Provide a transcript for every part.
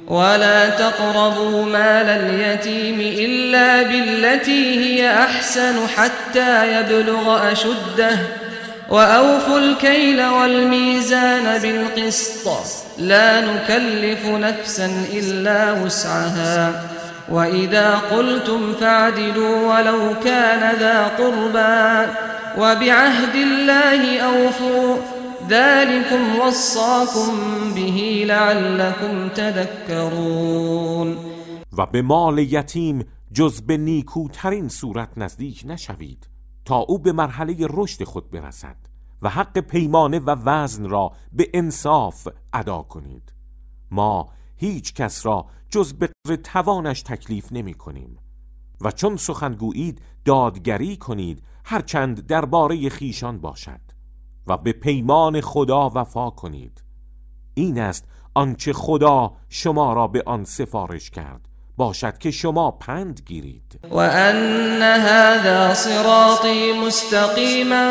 ولا تقربوا مال اليتيم إلا بالتي هي أحسن حتى يبلغ أشده وأوفوا الكيل والميزان بالقسط لا نكلف نفسا إلا وسعها وإذا قلتم فاعدلوا ولو كان ذا قربى وبعهد الله أوفوا ذلكم وصاكم به لعلكم تذكرون. و به مال یتیم جز به نیکوترین صورت نزدیک نشوید تا او به مرحله رشد خود برسد و حق پیمانه و وزن را به انصاف ادا کنید. ما هیچ کس را جز به قدر توانش تکلیف نمی کنیم و چون سخنگویید دادگری کنید هرچند درباره خیشان باشد و به پیمان خدا وفا کنید. این است آنچه خدا شما را به آن سفارش کرد، باشد که شما پند گیرید. و ان هذا صراطی مستقیما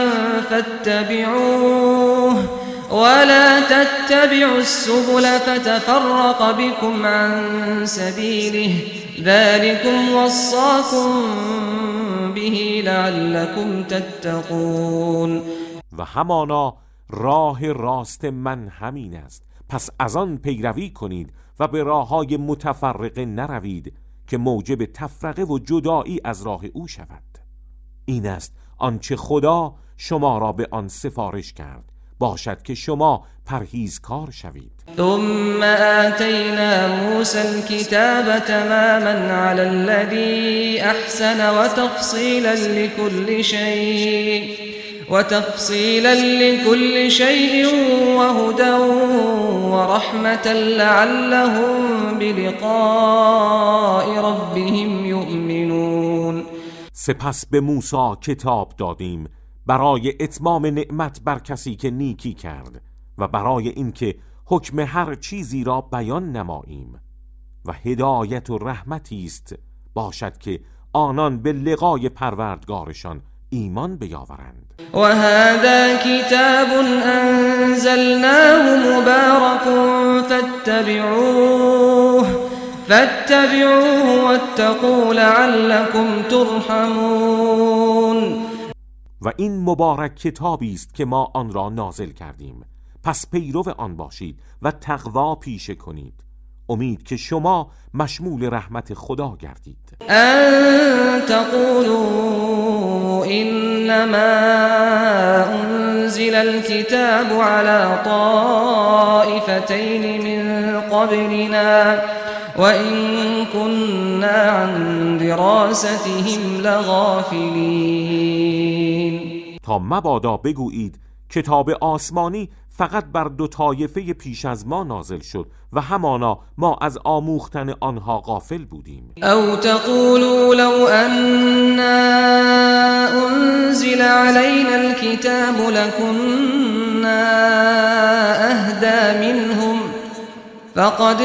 فاتبعوه ولا تتبعوا السبل فتفرق بكم عن سبيله ذلكم وصاكم به لعلكم تتقون. و همانا راه راست من همین است، پس از آن پیروی کنید و به راههای متفرقه نروید که موجب تفرقه و جدایی از راه او شود. این است آنچه خدا شما را به آن سفارش کرد، باشد که شما پرهیزکار شوید. ثم آتینا موسی الكتاب تماما على الذي احسن وتفصيلا لكل شيء وهدى ورحمة لعلهم بلقاء ربهم يؤمنون. سپس به موسی کتاب دادیم برای اتمام نعمت بر کسی که نیکی کرد و برای اینکه حکم هر چیزی را بیان نماییم و هدایت و رحمتی است باشد که آنان به لقای پروردگارشان ایمان بیاورند. و هذا کتاب انزلناه مبارک فاتبعوه واتقوا لعلكم ترحمون. و این مبارک کتابی است که ما آن را نازل کردیم، پس پیرو آن باشید و تقوا پیشه کنید، امید که شما مشمول رحمت خدا گردید. ان تقولوا انما انزل الكتاب على طائفتين من قبلنا وإن كنا عن دراستهم لغافلین. تا مبادا بگویید کتاب آسمانی فقط بر دو طایفه پیش از ما نازل شد و همانا ما از آموختن آنها غافل بودیم. او تقولوا لو أنا انزل علينا الكتاب لكنا اهدى منهم فقد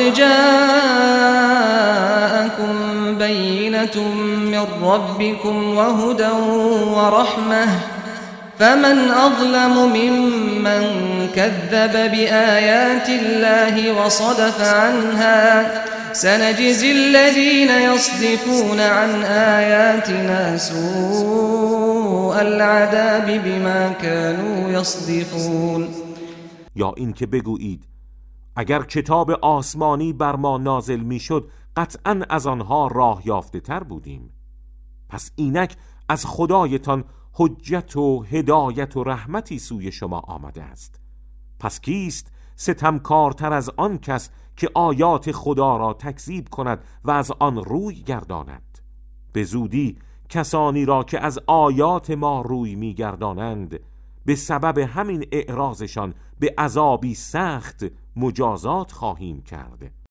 جاءكم بينة من ربكم وهدى ورحمة فمن أظلم ممن كذب بآيات الله وصدف عنها سنجزي الذين يصدفون عن آياتنا سوء العذاب بما كانوا يصدفون. یا این که بگویید اگر کتاب آسمانی بر ما نازل می شد قطعاً از آنها راه یافته تر بودیم. پس اینک از خدایتان حجت و هدایت و رحمتی سوی شما آمده است. پس کیست ستمکارتر از آن کس که آیات خدا را تکذیب کند و از آن روی گرداند؟ به زودی کسانی را که از آیات ما روی می گردانند به سبب همین اعراضشان به عذابی سخت مجازات خواهیم کرد.